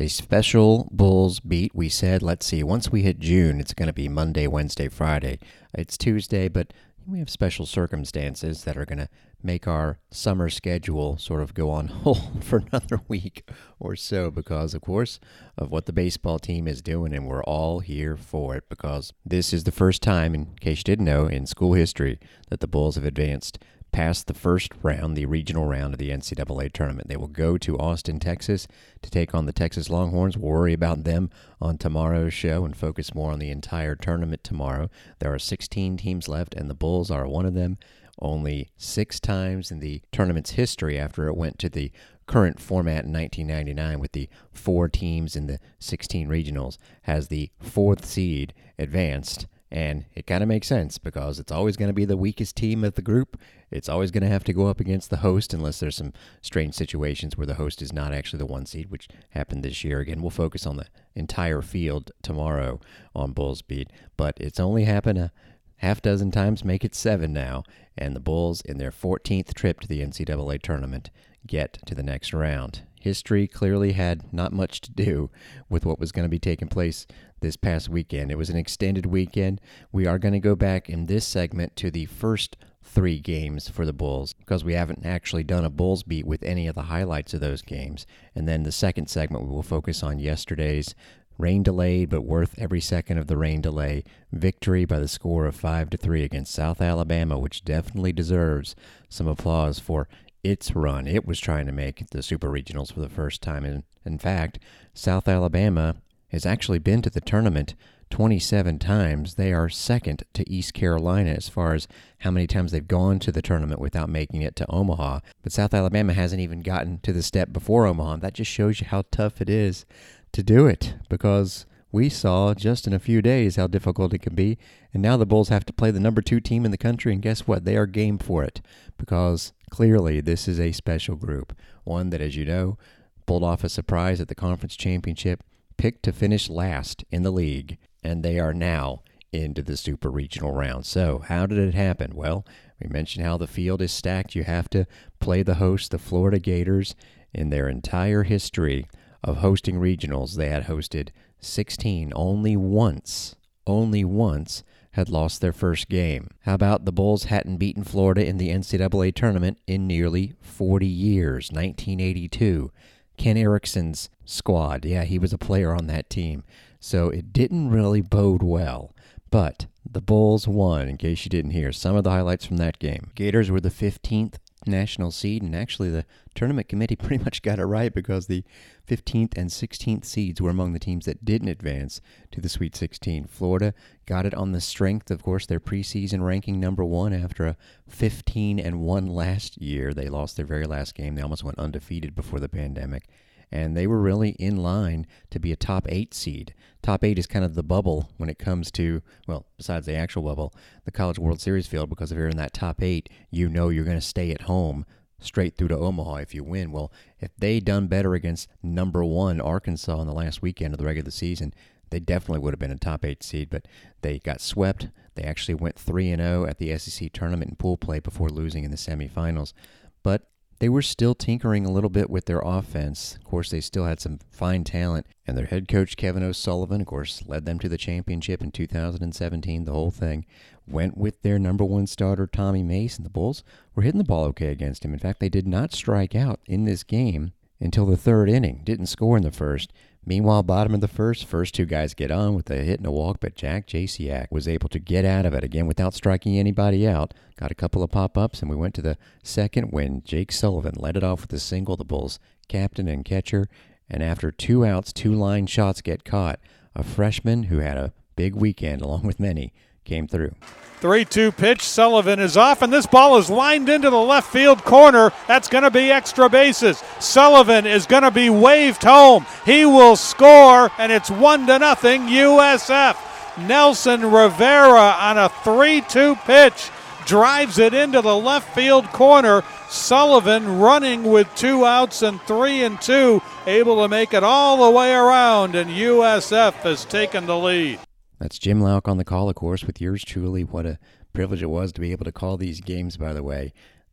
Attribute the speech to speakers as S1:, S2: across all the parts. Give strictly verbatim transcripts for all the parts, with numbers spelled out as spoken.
S1: A special Bulls beat. We said, let's see, once we hit June, it's going to be Monday, Wednesday, Friday. It's Tuesday, but we have special circumstances that are going to make our summer schedule sort of go on hold for another week or so because, of course, of what the baseball team is doing, and we're all here for it because this is the first time, in case you didn't know, in school history that the Bulls have advanced past the first round, the regional round of the N C double A tournament. They will go to Austin, Texas to take on the Texas Longhorns. We'll worry about them on tomorrow's show and focus more on the entire tournament tomorrow. There are sixteen teams left, and the Bulls are one of them. Only six times in the tournament's history after it went to the current format in nineteen ninety-nine with the four teams in the sixteen regionals has the fourth seed advanced. And it kind of makes sense because it's always going to be the weakest team of the group. It's always going to have to go up against the host unless there's some strange situations where the host is not actually the one seed, which happened this year. Again, we'll focus on the entire field tomorrow on Bulls Beat. But it's only happened a half dozen times, make it seven now. And the Bulls, in their fourteenth trip to the N C double A tournament, get to the next round. History clearly had not much to do with what was going to be taking place this past weekend. It was an extended weekend. We are going to go back in this segment to the first three games for the Bulls because we haven't actually done a Bulls beat with any of the highlights of those games. And then the second segment, we will focus on yesterday's rain delayed but worth every second of the rain delay victory by the score of five to three against South Alabama, which definitely deserves some applause for its run. It was trying to make the Super Regionals for the first time. And in fact, South Alabama has actually been to the tournament twenty-seven times. They are second to East Carolina as far as how many times they've gone to the tournament without making it to Omaha. But South Alabama hasn't even gotten to the step before Omaha. That just shows you how tough it is to do it because we saw just in a few days how difficult it can be. And now the Bulls have to play the number two team in the country, and guess what? They are game for it because clearly this is a special group. One that, as you know, pulled off a surprise at the conference championship, picked to finish last in the league, and they are now into the super regional round. So how did it happen? Well, we mentioned how the field is stacked. You have to play the host, the Florida Gators. In their entire history of hosting regionals, they had hosted sixteen. Only once, only once had lost their first game. How about the Bulls hadn't beaten Florida in the N C double A tournament in nearly forty years, nineteen eighty-two. Ken Erickson's squad, yeah, he was a player on that team. So it didn't really bode well. But the Bulls won, in case you didn't hear some of the highlights from that game. Gators were the fifteenth national seed, and actually the tournament committee pretty much got it right because the fifteenth and sixteenth seeds were among the teams that didn't advance to the Sweet sixteen. Florida got it on the strength, of course, their preseason ranking number one after a fifteen and one last year. They lost their very last game. They almost went undefeated before the pandemic. And they were really in line to be a top eight seed. Top eight is kind of the bubble when it comes to, well, besides the actual bubble, the College World Series field, because if you're in that top eight, you know you're going to stay at home straight through to Omaha if you win. Well, if they done better against number one Arkansas in the last weekend of the regular season, they definitely would have been a top eight seed, but they got swept. They actually went three and oh at the S E C tournament in pool play before losing in the semifinals. But they were still tinkering a little bit with their offense. Of course, they still had some fine talent, and their head coach, Kevin O'Sullivan, of course, led them to the championship in two thousand seventeen. The whole thing went with their number one starter, Tommy Mace, and the Bulls were hitting the ball okay against him. In fact, they did not strike out in this game until the third inning. Didn't score in the first. Meanwhile, bottom of the first, first two guys get on with a hit and a walk, but Jack Jasiak was able to get out of it, again, without striking anybody out. Got a couple of pop-ups, and we went to the second when Jake Sullivan led it off with a single, the Bulls' captain and catcher. And after two outs, two line shots get caught. A freshman who had a big weekend, along with many, came through.
S2: three two pitch. Sullivan is off, and this ball is lined into the left field corner. That's going to be extra bases. Sullivan is going to be waved home. He will score, and it's one to nothing U S F. Nelson Rivera on a three two pitch drives it into the left field corner. Sullivan running with two outs and three and two, able to make it all the way around, and U S F has taken the lead.
S1: That's Jim Lauk on the call, of course, with yours truly. What a privilege it was to be able to call these games, by the way.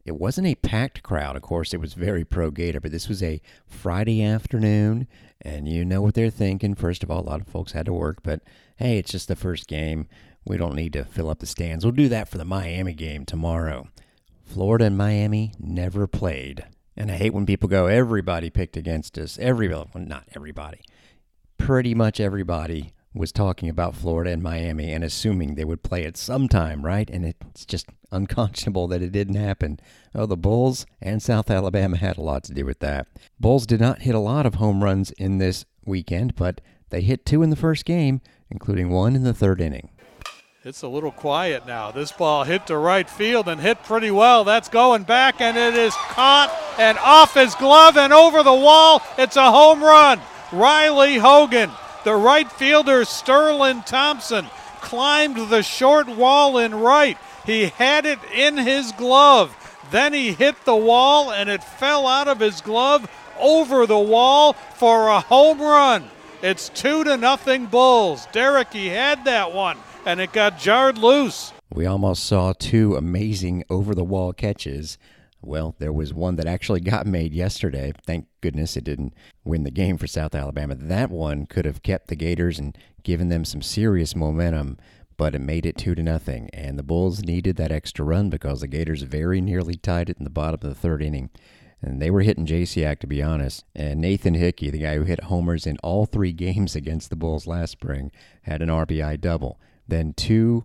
S1: it wasn't a packed crowd. Of course, it was very pro-Gator, but this was a Friday afternoon, and you know what they're thinking. First of all, a lot of folks had to work, but hey, it's just the first game. We don't need to fill up the stands. We'll do that for the Miami game tomorrow. Florida and Miami never played. And I hate when people go, everybody picked against us. Everybody, well, not everybody. Pretty much everybody was talking about Florida and Miami and assuming they would play at some time, right? And it's just unconscionable that it didn't happen. Oh, the Bulls and South Alabama had a lot to do with that. Bulls did not hit a lot of home runs in this weekend, but they hit two in the first game, including one in the third inning.
S2: It's a little quiet now. This ball hit to right field and hit pretty well. That's going back, and it is caught and off his glove and over the wall. It's a home run. Riley Hogan, the right fielder Sterling Thompson, climbed the short wall in right. He had it in his glove. Then he hit the wall, and it fell out of his glove over the wall for a home run. It's two to nothing Bulls. Derek, he had that one, and it got jarred loose.
S1: We almost saw two amazing over-the-wall catches. Well, there was one that actually got made yesterday. Thank goodness it didn't win the game for South Alabama. That one could have kept the Gators and given them some serious momentum, but it made it two to nothing. And the Bulls needed that extra run because the Gators very nearly tied it in the bottom of the third inning. And they were hitting Jasiak, to be honest. And Nathan Hickey, the guy who hit homers in all three games against the Bulls last spring, had an R B I double. Then two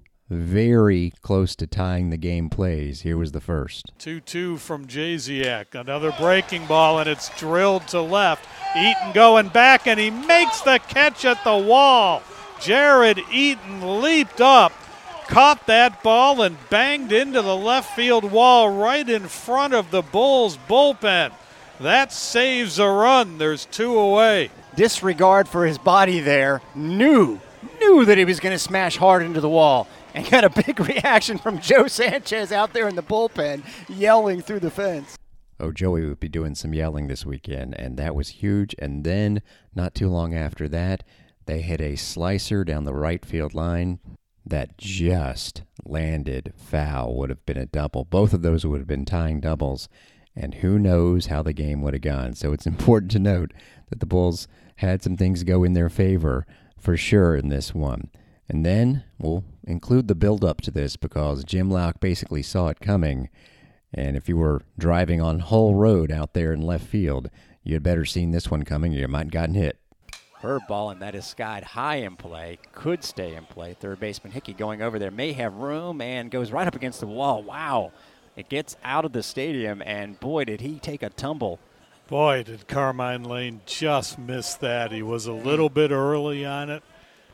S1: very close to tying the game plays. Here was the first.
S2: two two from Jasiak. Another breaking ball, and it's drilled to left. Eaton going back, and he makes the catch at the wall. Jared Eaton leaped up, caught that ball, and banged into the left field wall right in front of the Bulls bullpen. That saves a run. There's two away.
S3: Disregard for his body there. Knew, knew that he was going to smash hard into the wall. And got a big reaction from Joe Sanchez out there in the bullpen, yelling through the fence.
S1: Oh, Joey would be doing some yelling this weekend, and that was huge. And then, not too long after that, they hit a slicer down the right field line that just landed foul. Would have been a double. Both of those would have been tying doubles, and who knows how the game would have gone. So it's important to note that the Bulls had some things go in their favor for sure in this one. And then we'll include the build-up to this because Jim Louk basically saw it coming. And if you were driving on Hull Road out there in left field, you had better seen this one coming or you might have gotten hit.
S3: Herb ball, and that is skied high in play. Could stay in play. Third baseman Hickey going over there. May have room and goes right up against the wall. Wow. It gets out of the stadium, and boy, did he take a tumble.
S2: Boy, did Carmine Lane just miss that. He was a little bit early on it,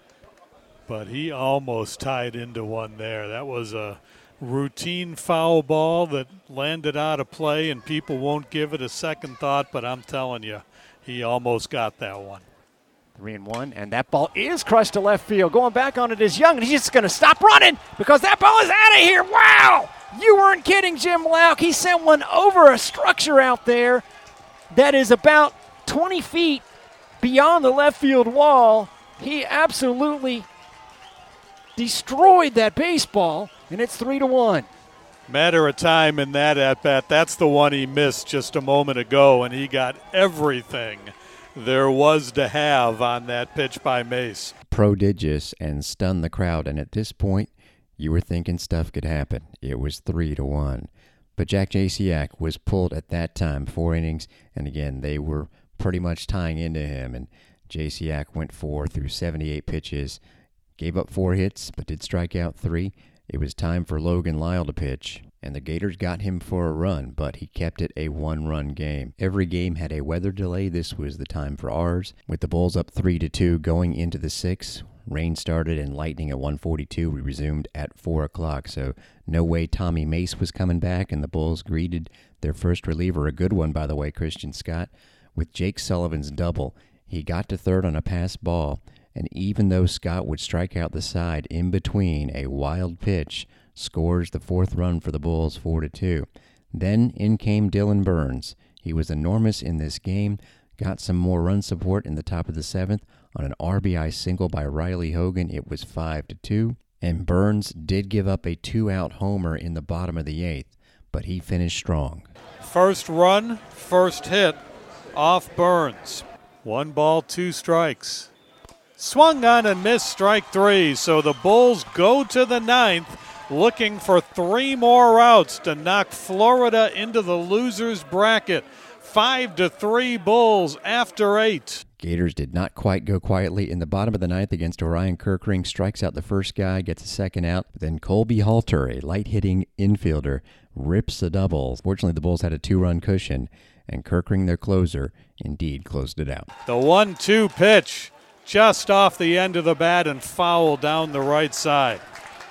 S2: but he almost tied into one there. That was a routine foul ball that landed out of play, and people won't give it a second thought, but I'm telling you, he almost got that one.
S3: Three and one, and that ball is crushed to left field. Going back on it is Young, and he's just going to stop running because that ball is out of here. Wow! You weren't kidding, Jim Louk. He sent one over a structure out there that is about twenty feet beyond the left field wall. He absolutely destroyed that baseball, and it's three to one.
S2: Matter of time in that at-bat. That's the one he missed just a moment ago, and he got everything there was to have on that pitch by Mace.
S1: Prodigious and stunned the crowd, and at this point, you were thinking stuff could happen. It was three to one. But Jack Jasiak was pulled at that time, four innings, and again, they were pretty much tying into him, and Jasiak went four through seventy-eight pitches. Gave up four hits, but did strike out three. It was time for Logan Lyle to pitch, and the Gators got him for a run, but he kept it a one-run game. Every game had a weather delay. This was the time for ours. With the Bulls up three to two going into the sixth, rain started and lightning at one forty-two. We resumed at four o'clock, so no way Tommy Mace was coming back, and the Bulls greeted their first reliever, a good one, by the way, Christian Scott, with Jake Sullivan's double. He got to third on a pass ball, and even though Scott would strike out the side in between, a wild pitch scores the fourth run for the Bulls, four to two. Then in came Dylan Burns. He was enormous in this game, got some more run support in the top of the seventh on an R B I single by Riley Hogan. It was five to two, and Burns did give up a two-out homer in the bottom of the eighth. but he finished strong.
S2: First run, first hit off Burns. One ball, two strikes. Swung on and missed, strike three. So the Bulls go to the ninth, looking for three more outs to knock Florida into the losers bracket. Five to three Bulls after eight.
S1: Gators did not quite go quietly in the bottom of the ninth against Orion Kirkring. Strikes out the first guy, gets a second out. Then Colby Halter, a light-hitting infielder, rips a double. Fortunately, the Bulls had a two-run cushion, and Kirkring, their closer, indeed closed it out.
S2: The one two pitch just off the end of the bat and foul down the right side.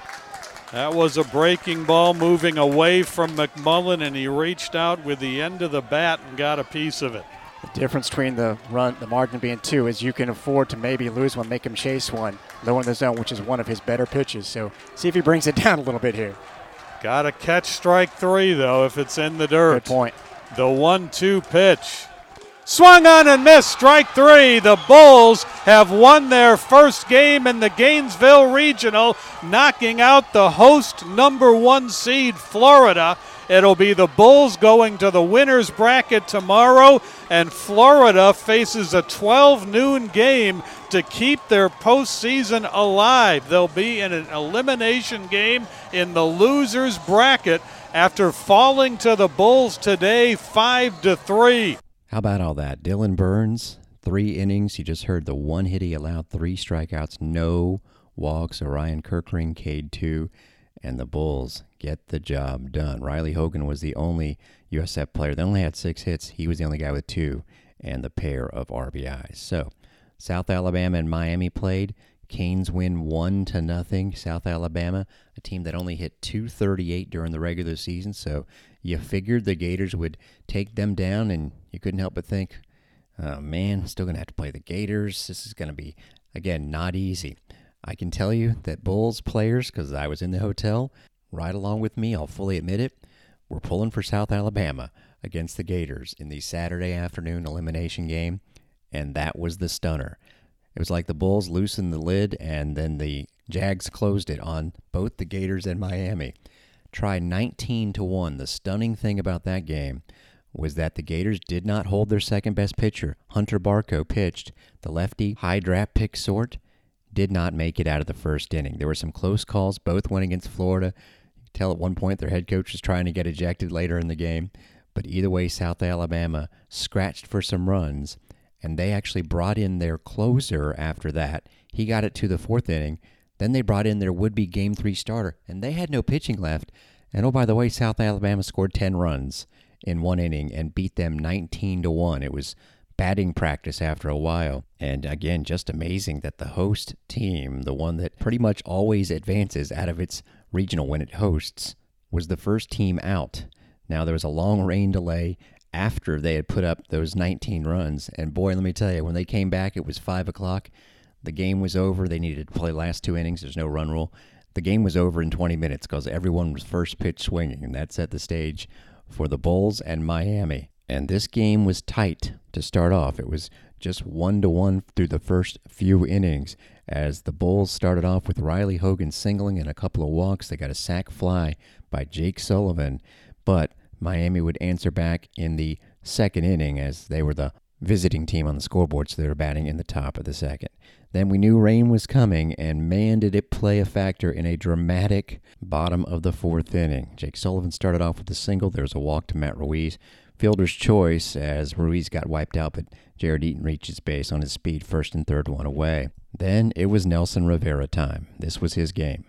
S2: That was a breaking ball moving away from McMullen, and he reached out with the end of the bat and got a piece of it.
S3: The difference between the run, the margin being two, is you can afford to maybe lose one, make him chase one, low in the zone, which is one of his better pitches. So see if he brings it down a little bit here.
S2: Got to catch strike three, though, if it's in the dirt.
S3: Good point.
S2: The one two pitch. Swung on and missed, strike three. The Bulls have won their first game in the Gainesville Regional, knocking out the host number one seed, Florida. It'll be the Bulls going to the winner's bracket tomorrow, and Florida faces a twelve noon game to keep their postseason alive. They'll be in an elimination game in the loser's bracket after falling to the Bulls today five to three.
S1: How about all that? Dylan Burns, three innings. You just heard the one hit he allowed, three strikeouts, no walks. Orion Kirkring, Cade two, and the Bulls get the job done. Riley Hogan was the only U S F player. They only had six hits. He was the only guy with two and the pair of R B Is. So South Alabama and Miami played. Canes win one to nothing. South Alabama, a team that only hit two thirty-eight during the regular season, so you figured the Gators would take them down, and you couldn't help but think, oh man, still going to have to play the Gators. This is going to be, again, not easy. I can tell you that Bulls players, because I was in the hotel, right along with me, I'll fully admit it, were pulling for South Alabama against the Gators in the Saturday afternoon elimination game, and that was the stunner. It was like the Bulls loosened the lid, and then the Jags closed it on both the Gators and Miami. Try nineteen to one. The stunning thing about that game was that the Gators did not hold their second-best pitcher. Hunter Barco pitched. The lefty, high draft pick sort, did not make it out of the first inning. There were some close calls. Both went against Florida. You could tell at one point their head coach was trying to get ejected later in the game. But either way, South Alabama scratched for some runs, and they actually brought in their closer after that. He got it to the fourth inning. Then they brought in their would-be Game three starter, and they had no pitching left. And oh, by the way, South Alabama scored ten runs in one inning and beat them nineteen to one. It was batting practice after a while. And again, just amazing that the host team, the one that pretty much always advances out of its regional when it hosts, was the first team out. Now, there was a long rain delay after they had put up those nineteen runs. And boy, let me tell you, when they came back, it was five o'clock. The game was over. They needed to play last two innings. There's no run rule. The game was over in twenty minutes because everyone was first pitch swinging, and that set the stage for the Bulls and Miami. And this game was tight to start off. It was just one to one through the first few innings as the Bulls started off with Riley Hogan singling and a couple of walks. They got a sac fly by Jake Sullivan, but Miami would answer back in the second inning as they were the visiting team on the scoreboard, so they were batting in the top of the second. Then we knew rain was coming, and man, did it play a factor in a dramatic bottom of the fourth inning. Jake Sullivan started off with a single. There was a walk to Matt Ruiz. Fielder's choice as Ruiz got wiped out, but Jared Eaton reached his base on his speed, first and third one away. Then it was Nelson Rivera time. This was his game.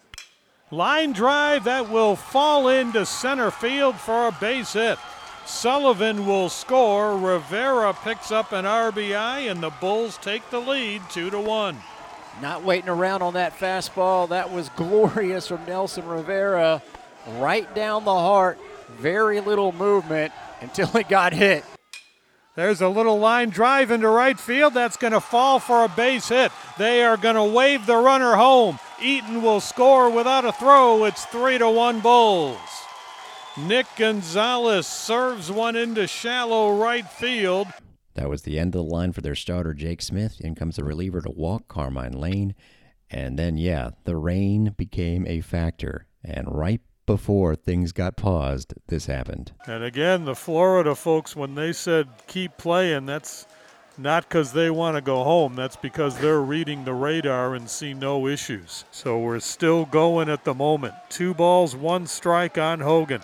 S2: Line drive that will fall into center field for a base hit. Sullivan will score. Rivera picks up an R B I, and the Bulls take the lead two to one.
S3: Not waiting around on that fastball. That was glorious from Nelson Rivera. Right down the heart. Very little movement until it got hit.
S2: There's a little line drive into right field. That's going to fall for a base hit. They are going to wave the runner home. Eaton will score without a throw. It's three to one Bulls. Nick Gonzalez serves one into shallow right field.
S1: That was the end of the line for their starter, Jake Smith. In comes the reliever to walk, Carmine Lane. And then, yeah, the rain became a factor. And right before things got paused, this happened.
S2: And again, the Florida folks, when they said keep playing, that's not because they want to go home. That's because they're reading the radar and see no issues. So we're still going at the moment. Two balls, one strike on Hogan.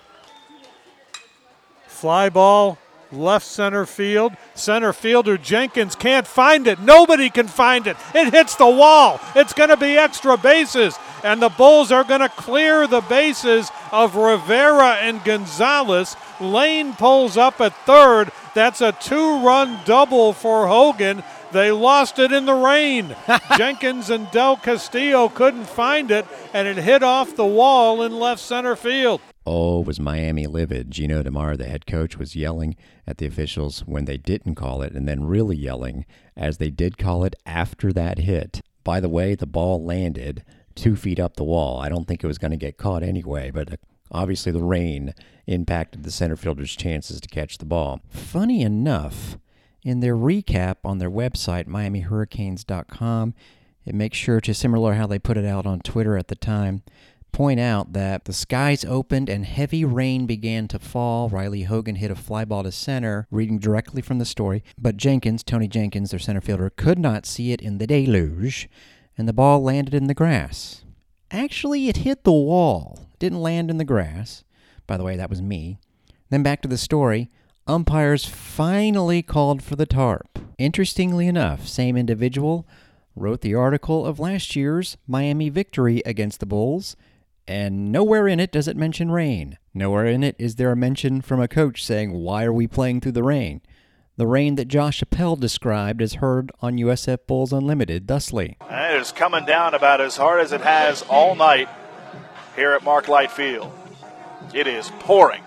S2: Fly ball, left center field. Center fielder Jenkins can't find it. Nobody can find it. It hits the wall. It's going to be extra bases. And the Bulls are going to clear the bases of Rivera and Gonzalez. Lane pulls up at third. That's a two-run double for Hogan. They lost it in the rain. Jenkins and Del Castillo couldn't find it, and it hit off the wall in left center field.
S1: Oh, was Miami livid. Gino DeMar, the head coach, was yelling at the officials when they didn't call it, and then really yelling as they did call it after that hit. By the way, the ball landed two feet up the wall. I don't think it was going to get caught anyway, but obviously the rain impacted the center fielder's chances to catch the ball. Funny enough, in their recap on their website, Miami Hurricanes dot com, it makes sure to, similar how they put it out on Twitter at the time, point out that the skies opened and heavy rain began to fall. Riley Hogan hit a fly ball to center, reading directly from the story, but Jenkins, Tony Jenkins, their center fielder, could not see it in the deluge, and the ball landed in the grass. Actually, it hit the wall. It didn't land in the grass. By the way, that was me. Then back to the story. Umpires finally called for the tarp. Interestingly enough, same individual wrote the article of last year's Miami victory against the Bulls, and nowhere in it does it mention rain. Nowhere in it is there a mention from a coach saying, why are we playing through the rain? The rain that Josh Appel described as heard on U S F Bulls Unlimited thusly.
S4: It is coming down about as hard as it has all night here at Mark Light Field. It is pouring.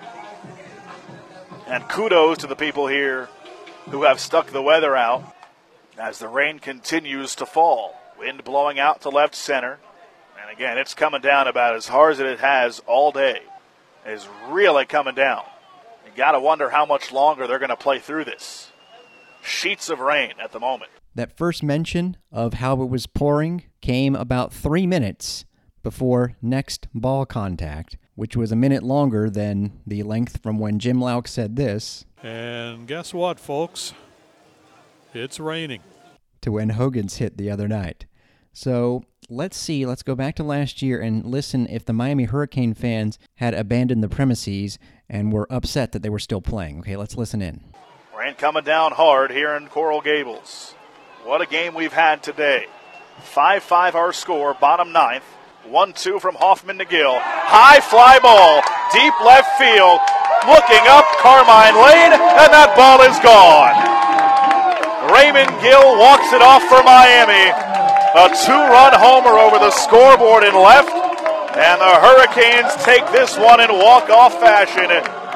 S4: And kudos to the people here who have stuck the weather out as the rain continues to fall. Wind blowing out to left center. And again, it's coming down about as hard as it has all day. It is really coming down. You got to wonder how much longer they're going to play through this. Sheets of rain at the moment.
S1: That first mention of how it was pouring came about three minutes before next ball contact, which was a minute longer than the length from when Jim Lauk said this.
S2: And guess what, folks? It's raining.
S1: To when Hogan's hit the other night. So let's see, let's go back to last year and listen if the Miami Hurricane fans had abandoned the premises and were upset that they were still playing. Okay, let's listen in.
S4: Rain coming down hard here in Coral Gables. What a game we've had today. five five our score, bottom ninth. one two from Hoffman to Gill. High fly ball, deep left field. Looking up Carmine Lane, and that ball is gone. Raymond Gill walks it off for Miami. A two-run homer over the scoreboard in left, and the Hurricanes take this one in walk-off fashion.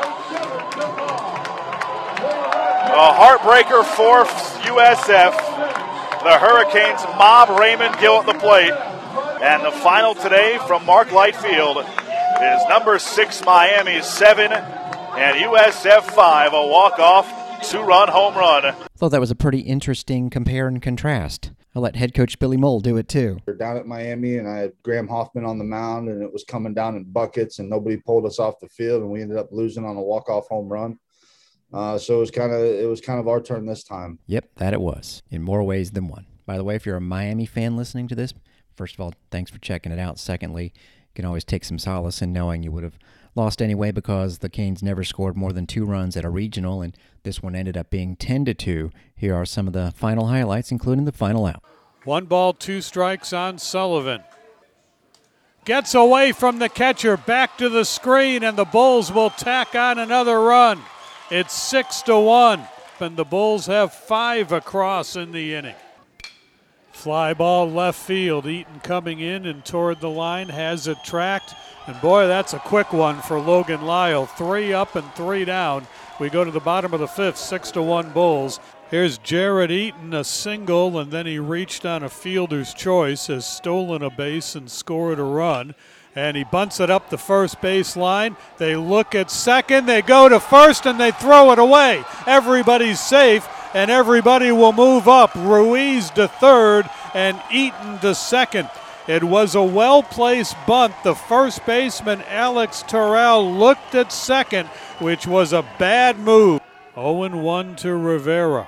S4: A heartbreaker for U S F. The Hurricanes mob Raymond Gill at the plate. And the final today from Mark Light Field is number six Miami seven and U S F five, a walk-off two-run home run.
S1: Thought that was a pretty interesting compare and contrast. I'll let head coach Billy Mole do it too.
S5: We're down at Miami, and I had Graham Hoffman on the mound, and it was coming down in buckets, and nobody pulled us off the field, and we ended up losing on a walk-off home run. Uh, so it was kind of it was kind of our turn this time.
S1: Yep, that it was, in more ways than one. By the way, if you're a Miami fan listening to this, first of all, thanks for checking it out. Secondly, you can always take some solace in knowing you would have lost anyway because the Canes never scored more than two runs at a regional, and this one ended up being ten to two. Here are some of the final highlights, including the final out.
S2: One ball, two strikes on Sullivan. Gets away from the catcher, back to the screen, and the Bulls will tack on another run. It's six to one, and the Bulls have five across in the inning. Fly ball left field. Eaton coming in and toward the line, has it tracked. And boy, that's a quick one for Logan Lyle. Three up and three down. We go to the bottom of the fifth, six to one Bulls. Here's Jared Eaton, a single, and then he reached on a fielder's choice, has stolen a base and scored a run. And he bunts it up the first base line. They look at second, they go to first, and they throw it away. Everybody's safe, and everybody will move up. Ruiz to third, and Eaton to second. It was a well-placed bunt. The first baseman, Alex Terrell, looked at second, which was a bad move. oh and one to Rivera.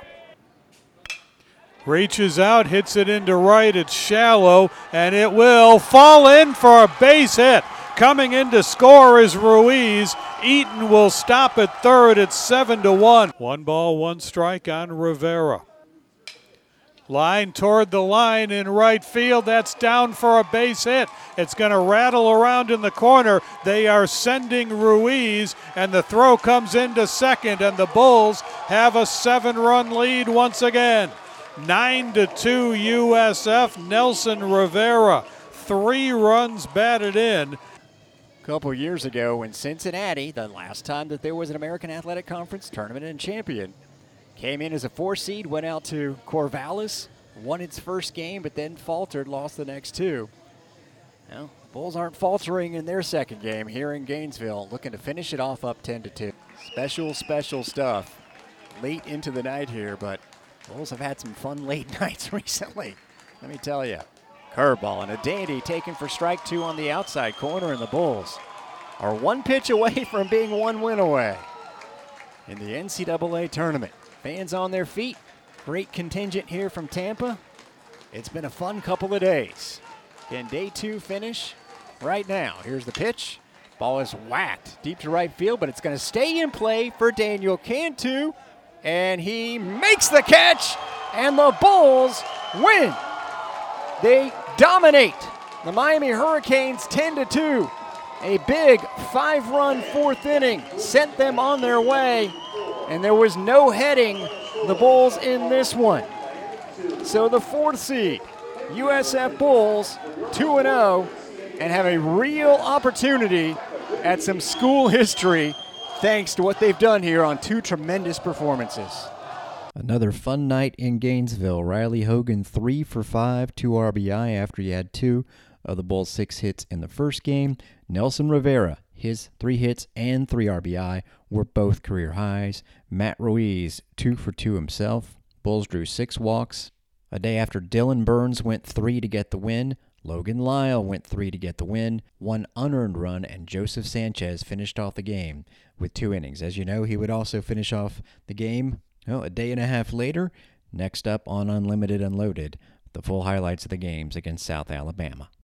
S2: Reaches out, hits it into right. It's shallow, and it will fall in for a base hit. Coming in to score is Ruiz. Eaton will stop at third. It's seven to one. One ball, one strike on Rivera. Line toward the line in right field. That's down for a base hit. It's going to rattle around in the corner. They are sending Ruiz, and the throw comes into second, and the Bulls have a seven-run lead once again. nine to two U S F. Nelson Rivera, three runs batted in.
S3: A couple years ago in Cincinnati, the last time that there was an American Athletic Conference tournament and champion, came in as a four seed, went out to Corvallis, won its first game, but then faltered, lost the next two. Well, the Bulls aren't faltering in their second game here in Gainesville, looking to finish it off up ten to two. Special, special stuff late into the night here, but Bulls have had some fun late nights recently, let me tell you. Curveball and a dandy taken for strike two on the outside corner, and the Bulls are one pitch away from being one win away in the N C double A tournament. Fans on their feet. Great contingent here from Tampa. It's been a fun couple of days. Can day two finish right now? Here's the pitch. Ball is whacked deep to right field, but it's going to stay in play for Daniel Cantu. And he makes the catch, and the Bulls win. They dominate the Miami Hurricanes ten to two. A big five-run fourth inning sent them on their way, and there was no heading the Bulls in this one. So the fourth seed, U S F Bulls, two and oh, and have a real opportunity at some school history thanks to what they've done here on two tremendous performances.
S1: Another fun night in Gainesville. Riley Hogan three for five, two R B I after he had two of the Bulls' six hits in the first game. Nelson Rivera, his three hits and three R B I were both career highs. Matt Ruiz, two for two himself. Bulls drew six walks. A day after Dylan Burns went three to get the win, Logan Lyle went three to get the win, one unearned run, and Joseph Sanchez finished off the game with two innings. As you know, he would also finish off the game well, a day and a half later. Next up on Unlimited Unloaded, the full highlights of the games against South Alabama.